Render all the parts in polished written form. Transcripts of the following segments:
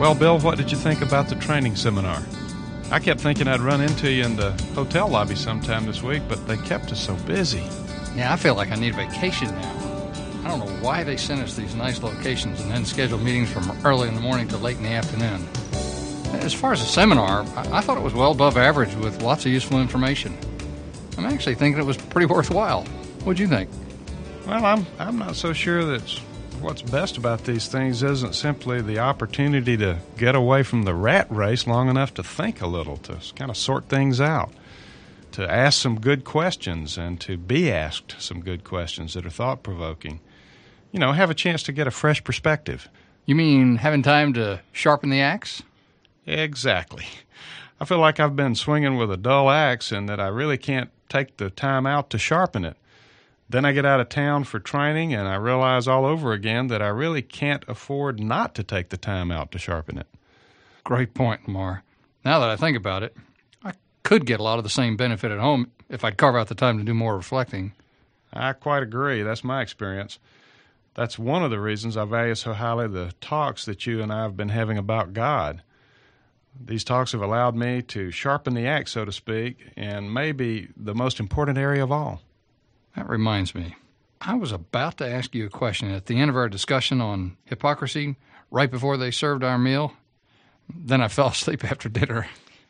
Well, Bill, what did you think about the training seminar? I kept thinking I'd run into you in the hotel lobby sometime this week, but they kept us so busy. Yeah, I feel like I need a vacation now. I don't know why they sent us these nice locations and then schedule meetings from early in the morning to late in the afternoon. As far as the seminar, I thought it was well above average with lots of useful information. I'm actually thinking it was pretty worthwhile. What'd you think? Well, I'm not so sure that what's best about these things isn't simply the opportunity to get away from the rat race long enough to think a little, to kind of sort things out, to ask some good questions and to be asked some good questions that are thought-provoking. You know, have a chance to get a fresh perspective. You mean having time to sharpen the axe? Exactly. I feel like I've been swinging with a dull axe and that I really can't take the time out to sharpen it. Then I get out of town for training and I realize all over again that I really can't afford not to take the time out to sharpen it. Great point, Lamar. Now that I think about it, I could get a lot of the same benefit at home if I'd carve out the time to do more reflecting. I quite agree. That's my experience. That's one of the reasons I value so highly the talks that you and I have been having about God. These talks have allowed me to sharpen the axe, so to speak, and maybe the most important area of all. That reminds me. I was about to ask you a question at the end of our discussion on hypocrisy right before they served our meal. Then I fell asleep after dinner.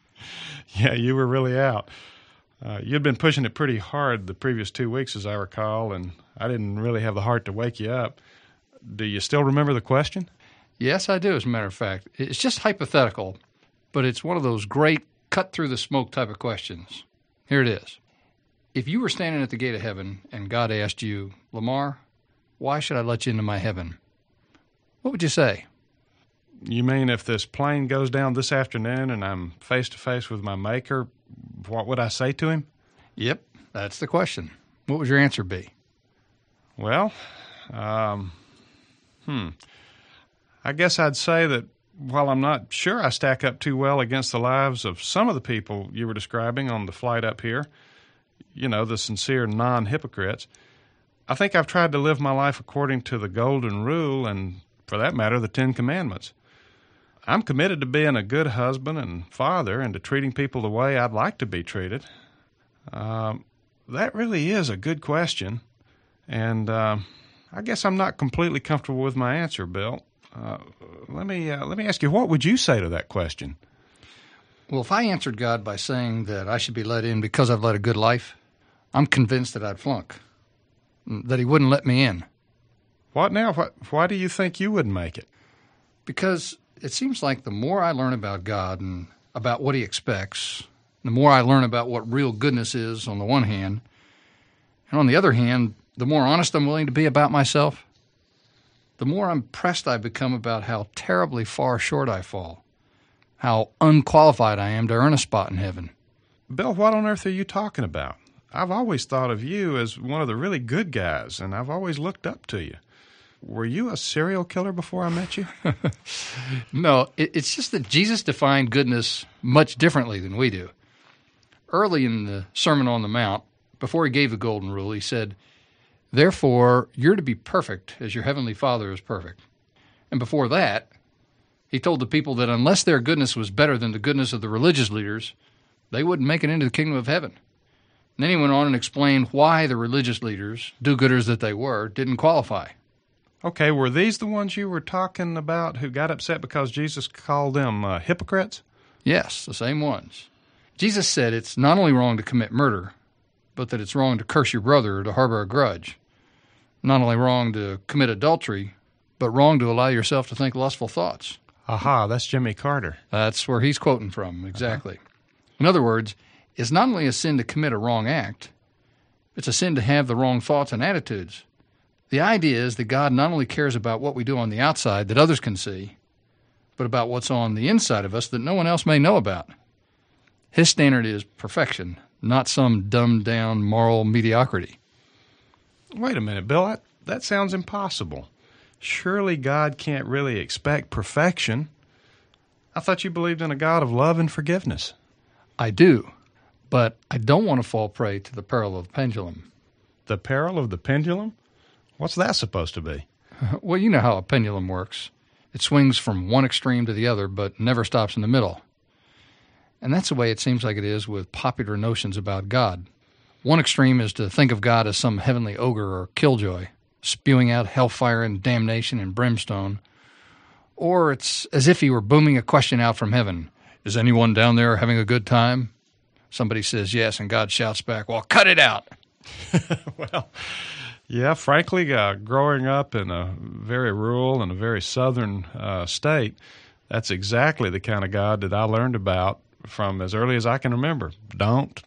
Yeah, you were really out. You'd been pushing it pretty hard the previous 2 weeks, as I recall, and I didn't really have the heart to wake you up. Do you still remember the question? Yes, I do, as a matter of fact. It's just hypothetical, but it's one of those great cut-through-the-smoke type of questions. Here it is. If you were standing at the gate of heaven and God asked you, Lamar, why should I let you into my heaven? What would you say? You mean if this plane goes down this afternoon and I'm face-to-face with my maker, what would I say to him? Yep, that's the question. What would your answer be? Well, I guess I'd say that while I'm not sure I stack up too well against the lives of some of the people you were describing on the flight up here, you know, the sincere non-hypocrites, I think I've tried to live my life according to the golden rule and, for that matter, the 10 Commandments. I'm committed to being a good husband and father and to treating people the way I'd like to be treated. That really is a good question, and I guess I'm not completely comfortable with my answer, Bill. Let me ask you, what would you say to that question? Well, if I answered God by saying that I should be let in because I've led a good life, I'm convinced that I'd flunk, that he wouldn't let me in. What now? Why do you think you wouldn't make it? Because it seems like the more I learn about God and about what he expects, the more I learn about what real goodness is on the one hand, and on the other hand, the more honest I'm willing to be about myself, the more impressed I become about how terribly far short I fall, how unqualified I am to earn a spot in heaven. Bill, what on earth are you talking about? I've always thought of you as one of the really good guys, and I've always looked up to you. Were you a serial killer before I met you? No, it's just that Jesus defined goodness much differently than we do. Early in the Sermon on the Mount, before he gave the golden rule, he said, "Therefore, you're to be perfect as your heavenly Father is perfect." And before that, he told the people that unless their goodness was better than the goodness of the religious leaders, they wouldn't make it into the kingdom of heaven. And then he went on and explained why the religious leaders, do-gooders that they were, didn't qualify. Okay, were these the ones you were talking about who got upset because Jesus called them hypocrites? Yes, the same ones. Jesus said it's not only wrong to commit murder, but that it's wrong to curse your brother or to harbor a grudge. Not only wrong to commit adultery, but wrong to allow yourself to think lustful thoughts. Aha, that's Jimmy Carter. That's where he's quoting from, exactly. In other words, it's not only a sin to commit a wrong act, it's a sin to have the wrong thoughts and attitudes. The idea is that God not only cares about what we do on the outside that others can see, but about what's on the inside of us that no one else may know about. His standard is perfection, not some dumbed-down moral mediocrity. Wait a minute, Bill. That sounds impossible. Surely God can't really expect perfection. I thought you believed in a God of love and forgiveness. I do, but I don't want to fall prey to the peril of the pendulum. The peril of the pendulum? What's that supposed to be? Well, you know how a pendulum works. It swings from one extreme to the other, but never stops in the middle. And that's the way it seems like it is with popular notions about God. One extreme is to think of God as some heavenly ogre or killjoy, spewing out hellfire and damnation and brimstone. Or it's as if he were booming a question out from heaven. Is anyone down there having a good time? Somebody says yes, and God shouts back, well, cut it out. Well, yeah, frankly, growing up in a very rural and a very southern state, that's exactly the kind of God that I learned about from as early as I can remember. Don't.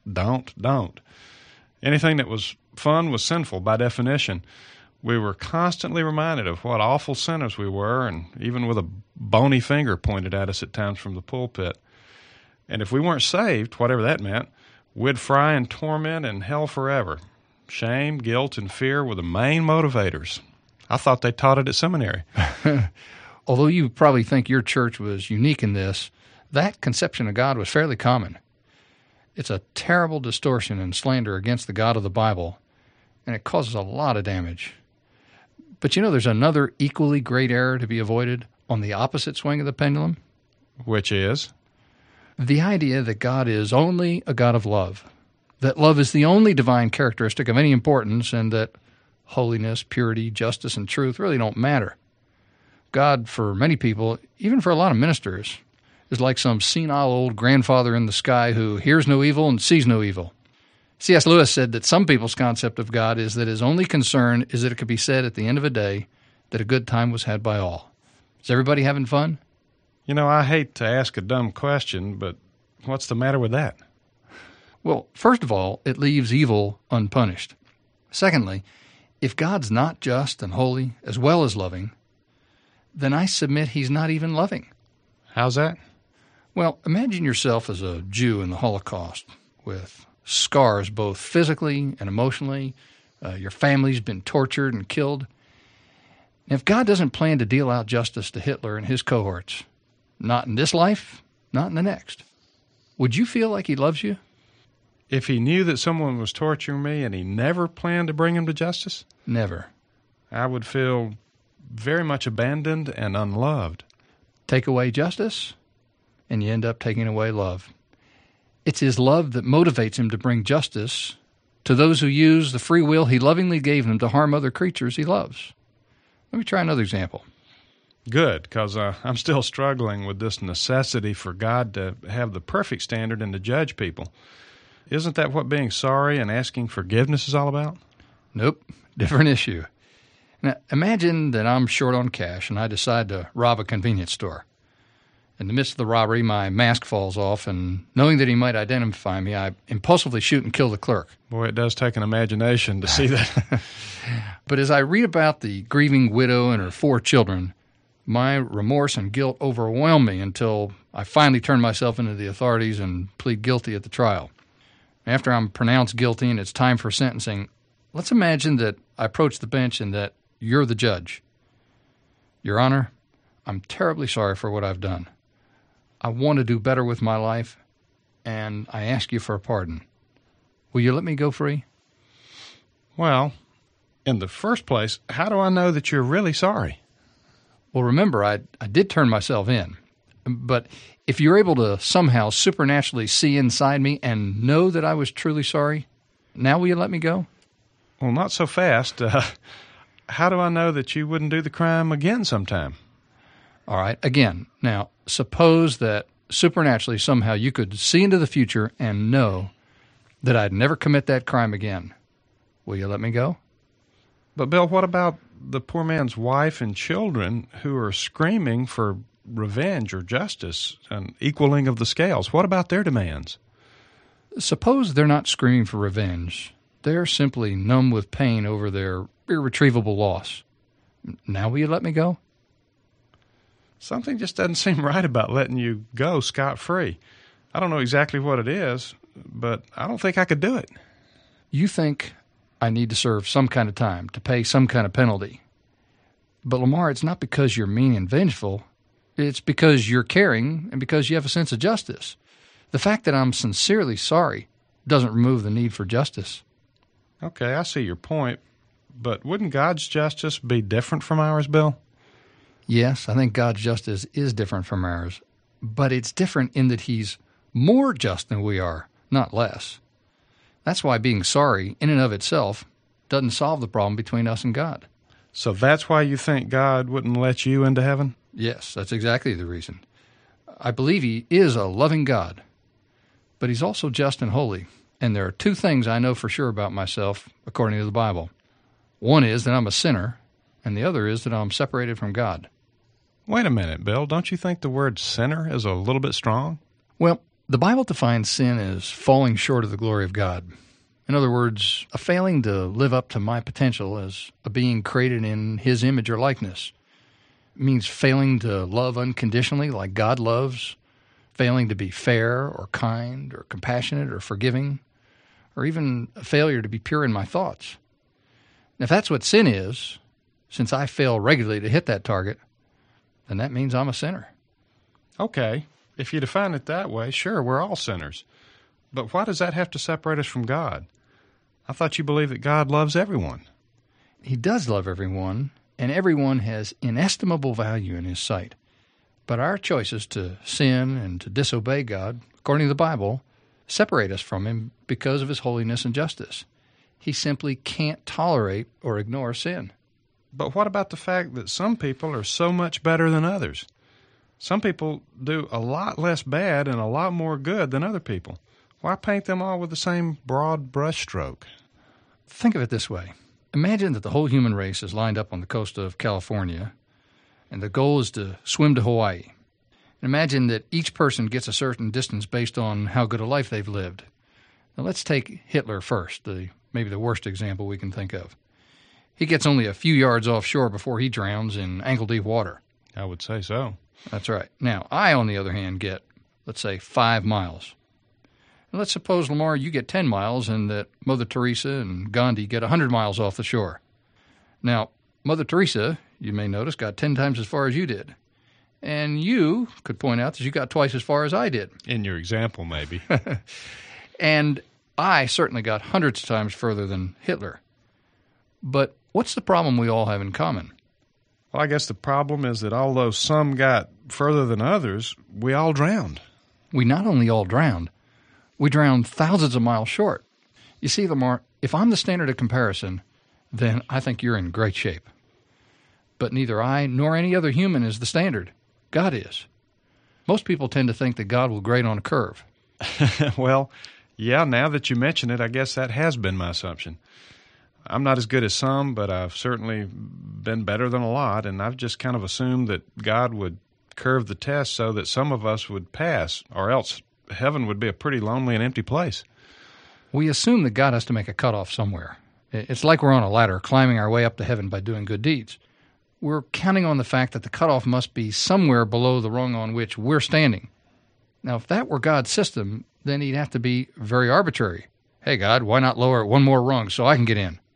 Anything that was fun was sinful by definition. We were constantly reminded of what awful sinners we were, and even with a bony finger pointed at us at times from the pulpit. And if we weren't saved, whatever that meant, we'd fry in torment and hell forever. Shame, guilt, and fear were the main motivators. I thought they taught it at seminary. Although you probably think your church was unique in this, that conception of God was fairly common. It's a terrible distortion and slander against the God of the Bible, and it causes a lot of damage. But you know, there's another equally great error to be avoided on the opposite swing of the pendulum. Which is? The idea that God is only a God of love, that love is the only divine characteristic of any importance, and that holiness, purity, justice, and truth really don't matter. God, for many people, even for a lot of ministers, is like some senile old grandfather in the sky who hears no evil and sees no evil. C.S. Lewis said that some people's concept of God is that his only concern is that it could be said at the end of a day that a good time was had by all. Is everybody having fun? You know, I hate to ask a dumb question, but what's the matter with that? Well, first of all, it leaves evil unpunished. Secondly, if God's not just and holy as well as loving, then I submit he's not even loving. How's that? Well, imagine yourself as a Jew in the Holocaust with scars both physically and emotionally. Your family's been tortured and killed. And if God doesn't plan to deal out justice to Hitler and his cohorts, not in this life, not in the next, would you feel like he loves you? If he knew that someone was torturing me and he never planned to bring him to justice? Never. I would feel very much abandoned and unloved. Take away justice, and you end up taking away love. It's his love that motivates him to bring justice to those who use the free will he lovingly gave them to harm other creatures he loves. Let me try another example. Good, because I'm still struggling with this necessity for God to have the perfect standard and to judge people. Isn't that what being sorry and asking forgiveness is all about? Nope, different issue. Now, imagine that I'm short on cash and I decide to rob a convenience store. In the midst of the robbery, my mask falls off, and knowing that he might identify me, I impulsively shoot and kill the clerk. Boy, it does take an imagination to see that. But as I read about the grieving widow and her 4 children, my remorse and guilt overwhelm me until I finally turn myself into the authorities and plead guilty at the trial. After I'm pronounced guilty and it's time for sentencing, let's imagine that I approach the bench and that you're the judge. Your Honor, I'm terribly sorry for what I've done. I want to do better with my life, and I ask you for a pardon. Will you let me go free? Well, in the first place, how do I know that you're really sorry? Well, remember, I did turn myself in. But if you're able to somehow supernaturally see inside me and know that I was truly sorry, now will you let me go? Well, not so fast. How do I know that you wouldn't do the crime again sometime? All right, again, now, suppose that supernaturally somehow you could see into the future and know that I'd never commit that crime again. Will you let me go? But, Bill, what about the poor man's wife and children who are screaming for revenge or justice, an equaling of the scales? What about their demands? Suppose they're not screaming for revenge. They're simply numb with pain over their irretrievable loss. Now will you let me go? Something just doesn't seem right about letting you go scot-free. I don't know exactly what it is, but I don't think I could do it. You think I need to serve some kind of time, to pay some kind of penalty. But, Lamar, it's not because you're mean and vengeful. It's because you're caring and because you have a sense of justice. The fact that I'm sincerely sorry doesn't remove the need for justice. Okay, I see your point, but wouldn't God's justice be different from ours, Bill? Yes, I think God's justice is different from ours, but it's different in that he's more just than we are, not less. That's why being sorry, in and of itself, doesn't solve the problem between us and God. So that's why you think God wouldn't let you into heaven? Yes, that's exactly the reason. I believe he is a loving God, but he's also just and holy. And there are two things I know for sure about myself, according to the Bible. One is that I'm a sinner, and the other is that I'm separated from God. Wait a minute, Bill. Don't you think the word sinner is a little bit strong? Well, the Bible defines sin as falling short of the glory of God. In other words, a failing to live up to my potential as a being created in his image or likeness. It means failing to love unconditionally like God loves, failing to be fair or kind or compassionate or forgiving, or even a failure to be pure in my thoughts. And if that's what sin is, since I fail regularly to hit that target, then that means I'm a sinner. Okay. If you define it that way, sure, we're all sinners. But why does that have to separate us from God? I thought you believed that God loves everyone. He does love everyone, and everyone has inestimable value in his sight. But our choices to sin and to disobey God, according to the Bible, separate us from him because of his holiness and justice. He simply can't tolerate or ignore sin. But what about the fact that some people are so much better than others? Some people do a lot less bad and a lot more good than other people. Why paint them all with the same broad brushstroke? Think of it this way. Imagine that the whole human race is lined up on the coast of California, and the goal is to swim to Hawaii. Imagine that each person gets a certain distance based on how good a life they've lived. Now let's take Hitler first, maybe the worst example we can think of. He gets only a few yards offshore before he drowns in ankle-deep water. I would say so. That's right. Now, I, on the other hand, get, let's say, 5 miles. And let's suppose, Lamar, you get 10 miles and that Mother Teresa and Gandhi get 100 miles off the shore. Now, Mother Teresa, you may notice, got 10 times as far as you did. And you could point out that you got twice as far as I did. In your example, maybe. And I certainly got hundreds of times further than Hitler. But what's the problem we all have in common? Well, I guess the problem is that although some got further than others, we all drowned. We not only all drowned, we drowned thousands of miles short. You see, Lamar, if I'm the standard of comparison, then I think you're in great shape. But neither I nor any other human is the standard. God is. Most people tend to think that God will grade on a curve. Well, yeah, now that you mention it, I guess that has been my assumption. I'm not as good as some, but I've certainly been better than a lot, and I've just kind of assumed that God would curve the test so that some of us would pass, or else heaven would be a pretty lonely and empty place. We assume that God has to make a cutoff somewhere. It's like we're on a ladder climbing our way up to heaven by doing good deeds. We're counting on the fact that the cutoff must be somewhere below the rung on which we're standing. Now, if that were God's system, then he'd have to be very arbitrary. Hey, God, why not lower it one more rung so I can get in?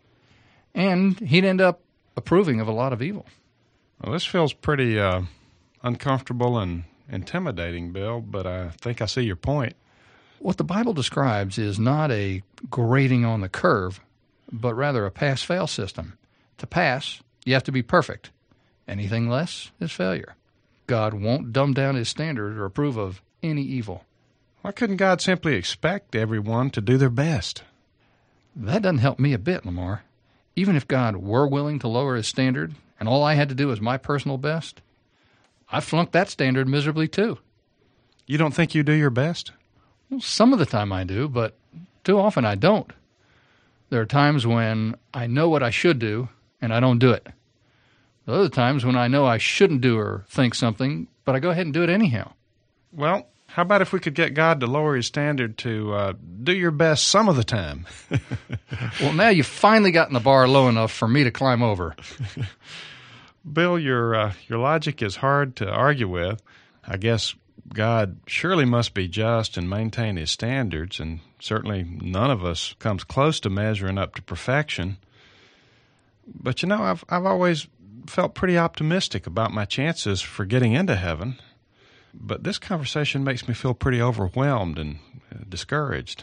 And he'd end up approving of a lot of evil. Well, this feels pretty uncomfortable and intimidating, Bill, but I think I see your point. What the Bible describes is not a grading on the curve, but rather a pass-fail system. To pass, you have to be perfect. Anything less is failure. God won't dumb down his standard or approve of any evil. Why couldn't God simply expect everyone to do their best? That doesn't help me a bit, Lamar. Even if God were willing to lower his standard and all I had to do was my personal best, I flunked that standard miserably too. You don't think you do your best? Well, some of the time I do, but too often I don't. There are times when I know what I should do and I don't do it. There are other times when I know I shouldn't do or think something, but I go ahead and do it anyhow. Well, how about if we could get God to lower his standard to do your best some of the time? Well, now you've finally gotten the bar low enough for me to climb over. Bill, your logic is hard to argue with. I guess God surely must be just and maintain his standards, and certainly none of us comes close to measuring up to perfection. But you know, I've always felt pretty optimistic about my chances for getting into heaven. But this conversation makes me feel pretty overwhelmed and discouraged.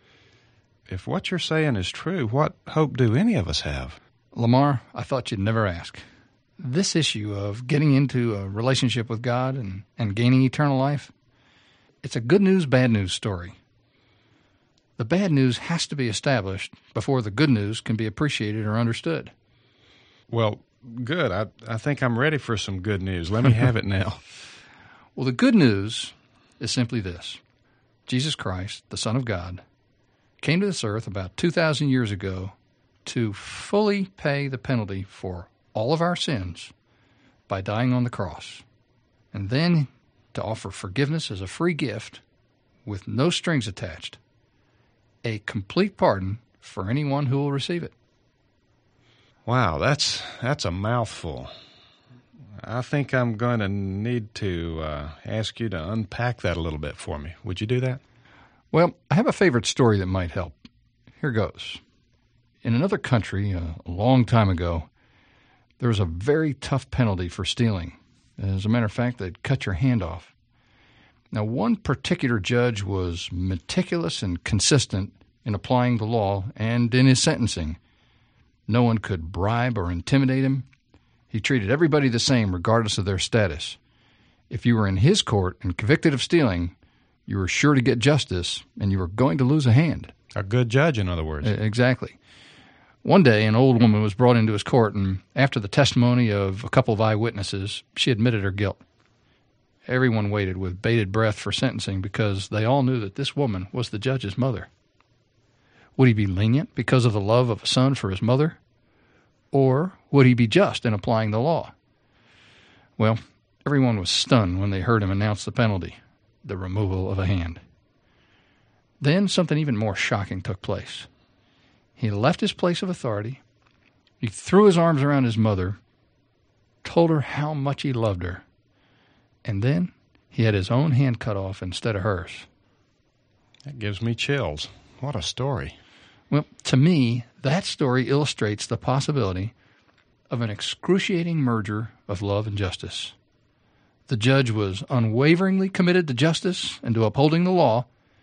If what you're saying is true, what hope do any of us have? Lamar, I thought you'd never ask. this issue of getting into a relationship with God and gaining eternal life, it's a good news, bad news story. The bad news has to be established before the good news can be appreciated or understood. Well, good. I think I'm ready for some good news. Let me have it now. Well, the good news is simply this. Jesus Christ, the Son of God, came to this earth about 2,000 years ago to fully pay the penalty for all of our sins by dying on the cross, and then to offer forgiveness as a free gift with no strings attached, a complete pardon for anyone who will receive it. Wow, that's a mouthful. I think I'm going to need to ask you to unpack that a little bit for me. Would you do that? Well, I have a favorite story that might help. Here goes. In another country, a long time ago, there was a very tough penalty for stealing. As a matter of fact, they'd cut your hand off. Now, one particular judge was meticulous and consistent in applying the law and in his sentencing. No one could bribe or intimidate him. He treated everybody the same regardless of their status. If you were in his court and convicted of stealing, you were sure to get justice and you were going to lose a hand. A good judge, in other words. Exactly. One day, an old woman was brought into his court, and after the testimony of a couple of eyewitnesses, she admitted her guilt. Everyone waited with bated breath for sentencing because they all knew that this woman was the judge's mother. Would he be lenient because of the love of a son for his mother? Or would he be just in applying the law? Well, everyone was stunned when they heard him announce the penalty, the removal of a hand. Then something even more shocking took place. He left his place of authority. He threw his arms around his mother, told her how much he loved her, and then he had his own hand cut off instead of hers. That gives me chills. What a story. Well, to me, that story illustrates the possibility of an excruciating merger of love and justice. The judge was unwaveringly committed to justice and to upholding the law,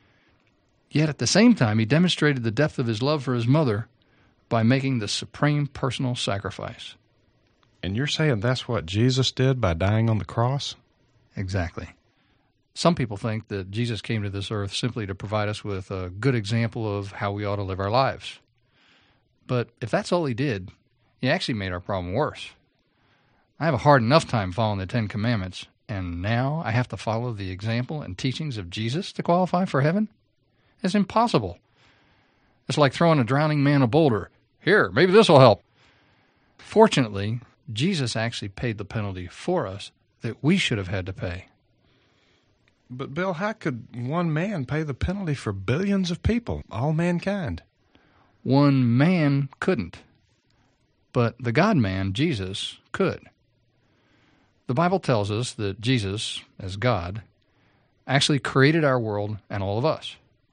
yet at the same time he demonstrated the depth of his love for his mother by making the supreme personal sacrifice. And you're saying that's what Jesus did by dying on the cross? Exactly. Some people think that Jesus came to this earth simply to provide us with a good example of how we ought to live our lives. But if that's all he did, he actually made our problem worse. I have a hard enough time following the Ten Commandments, and now I have to follow the example and teachings of Jesus to qualify for heaven? It's impossible. It's like throwing a drowning man a boulder. Here, maybe this will help. Fortunately, Jesus actually paid the penalty for us that we should have had to pay. But, Bill, how could one man pay the penalty for billions of people, all mankind? One man couldn't, but the God-man, Jesus, could. The Bible tells us that Jesus, as God, actually created our world and all of us.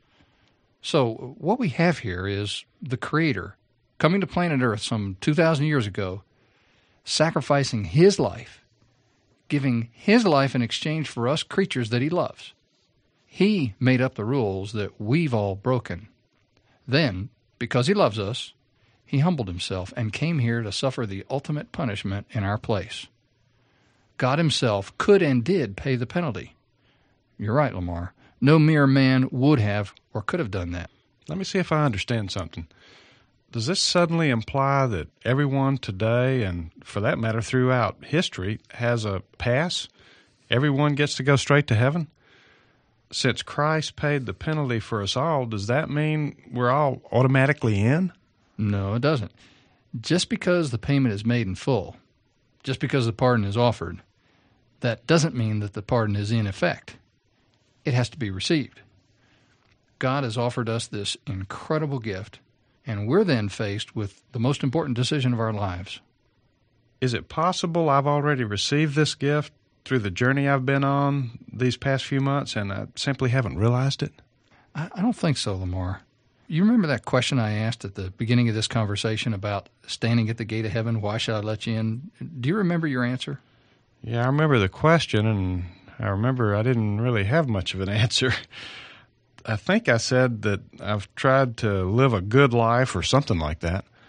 So what we have here is the Creator coming to planet Earth some 2,000 years ago, sacrificing His life, giving His life in exchange for us creatures that He loves. He made up the rules that we've all broken. Then, because He loves us, He humbled Himself and came here to suffer the ultimate punishment in our place. God Himself could and did pay the penalty. You're right, Lamar. No mere man would have or could have done that. Let me see if I understand something. Does this suddenly imply that everyone today, and for that matter throughout history, has a pass? Everyone gets to go straight to heaven? Since Christ paid the penalty for us all, does that mean we're all automatically in? No, it doesn't. Just because the payment is made in full, just because the pardon is offered, that doesn't mean that the pardon is in effect. It has to be received. God has offered us this incredible gift, and we're then faced with the most important decision of our lives. Is it possible I've already received this gift through the journey I've been on these past few months, and I simply haven't realized it? I don't think so, Lamar. You remember that question I asked at the beginning of this conversation about standing at the gate of heaven? Why should I let you in? Do you remember your answer? Yeah, I remember the question, and I remember I didn't really have much of an answer. I think I said that I've tried to live a good life or something like that.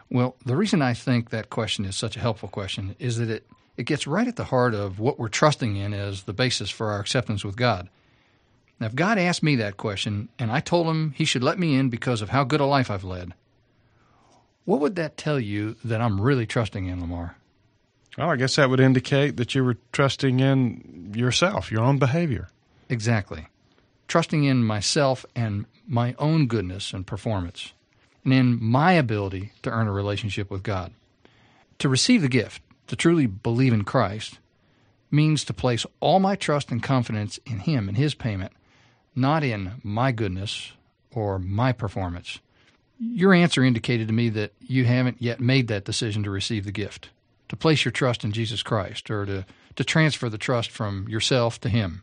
Well, the reason I think that question is such a helpful question is that it gets right at the heart of what we're trusting in as the basis for our acceptance with God. Now, if God asked me that question and I told him he should let me in because of how good a life I've led, what would that tell you that I'm really trusting in, Lamar? Well, I guess that would indicate that you were trusting in yourself, your own behavior. Exactly. Trusting in myself and my own goodness and performance, and in my ability to earn a relationship with God. To receive the gift, to truly believe in Christ, means to place all my trust and confidence in Him and His payment, not in my goodness or my performance. Your answer indicated to me that you haven't yet made that decision to receive the gift, to place your trust in Jesus Christ, or to transfer the trust from yourself to Him.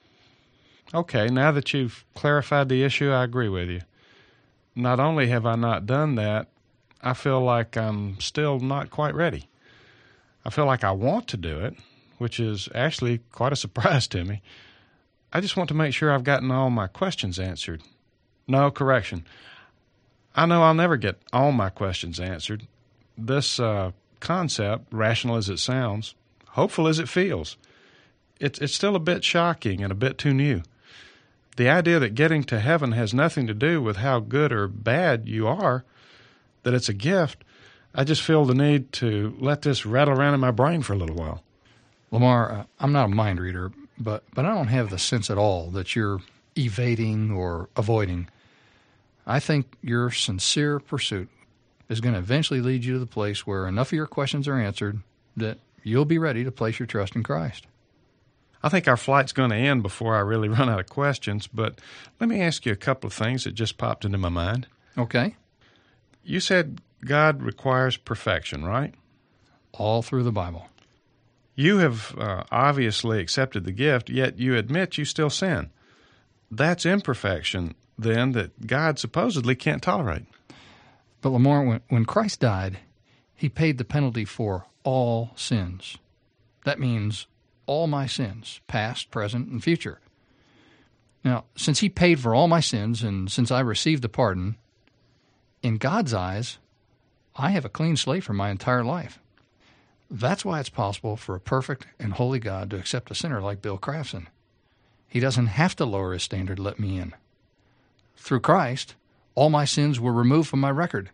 Okay, now that you've clarified the issue, I agree with you. Not only have I not done that, I feel like I'm still not quite ready. I feel like I want to do it, which is actually quite a surprise to me. I just want to make sure I've gotten all my questions answered. No, correction. I know I'll never get all my questions answered. This concept, rational as it sounds, hopeful as it feels, it's still a bit shocking and a bit too new. The idea that getting to heaven has nothing to do with how good or bad you are, that it's a gift, I just feel the need to let this rattle around in my brain for a little while. Lamar, I'm not a mind reader, but I don't have the sense at all that you're evading or avoiding. I think your sincere pursuit is going to eventually lead you to the place where enough of your questions are answered that you'll be ready to place your trust in Christ. I think our flight's going to end before I really run out of questions, but let me ask you a couple of things that just popped into my mind. Okay. You said God requires perfection, right? All through the Bible. You have obviously accepted the gift, yet you admit you still sin. That's imperfection, then, that God supposedly can't tolerate. But Lamar, when Christ died, He paid the penalty for all sins. That means all my sins, past, present, and future. Now, since He paid for all my sins, and since I received the pardon, in God's eyes, I have a clean slate for my entire life. That's why it's possible for a perfect and holy God to accept a sinner like Bill Crafson. He doesn't have to lower His standard to let me in. Through Christ, all my sins were removed from my record.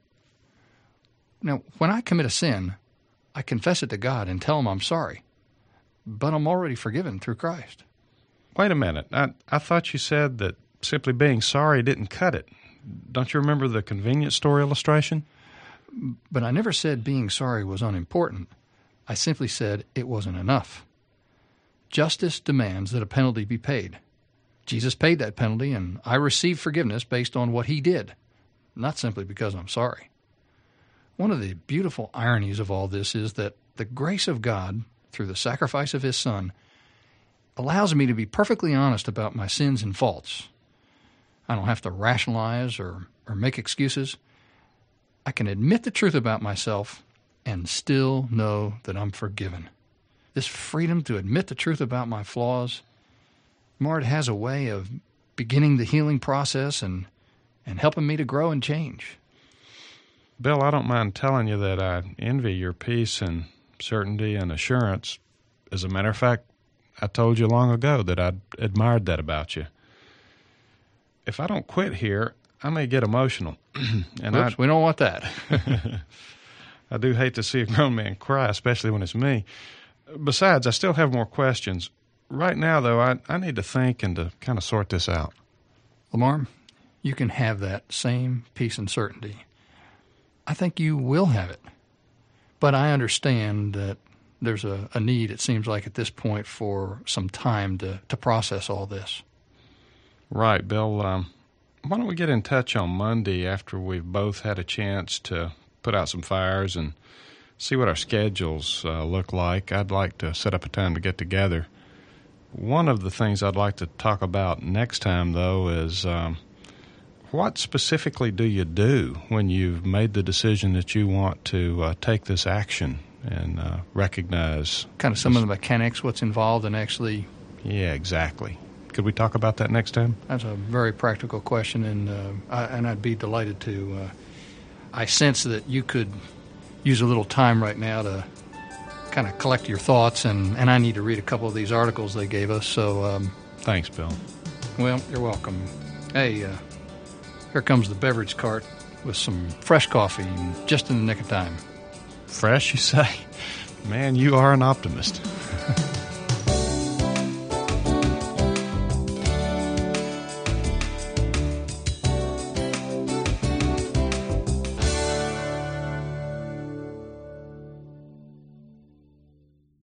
Now, when I commit a sin, I confess it to God and tell Him I'm sorry. But I'm already forgiven through Christ. Wait a minute. I thought you said that simply being sorry didn't cut it. Don't you remember the convenience store illustration? But I never said being sorry was unimportant. I simply said it wasn't enough. Justice demands that a penalty be paid. Jesus paid that penalty, and I received forgiveness based on what He did, not simply because I'm sorry. One of the beautiful ironies of all this is that the grace of God, through the sacrifice of His Son, allows me to be perfectly honest about my sins and faults. I don't have to rationalize or make excuses. I can admit the truth about myself and still know that I'm forgiven. This freedom to admit the truth about my flaws, Mart, has a way of beginning the healing process and helping me to grow and change. Bill, I don't mind telling you that I envy your peace and certainty and assurance. As a matter of fact, I told you long ago that I admired that about you. If I don't quit here, I may get emotional. And Oops, we don't want that. I do hate to see a grown man cry, especially when it's me. Besides, I still have more questions. Right now, though, I need to think and to kind of sort this out. Lamar, you can have that same peace and certainty. I think you will have it. But I understand that there's a need, it seems like at this point, for some time to process all this. Right, Bill. Why don't we get in touch on Monday after we've both had a chance to put out some fires and see what our schedules look like? I'd like to set up a time to get together. One of the things I'd like to talk about next time, though, is what specifically do you do when you've made the decision that you want to take this action and recognize... Kind of some of the mechanics, what's involved in actually... Yeah, exactly. Could we talk about that next time? That's a very practical question, and I'd be delighted to. I sense that you could use a little time right now to kind of collect your thoughts, and I need to read a couple of these articles they gave us. So, Thanks, Bill. well, you're welcome. Hey, here comes the beverage cart with some fresh coffee, just in the nick of time. Fresh, you say? Man, you are an optimist.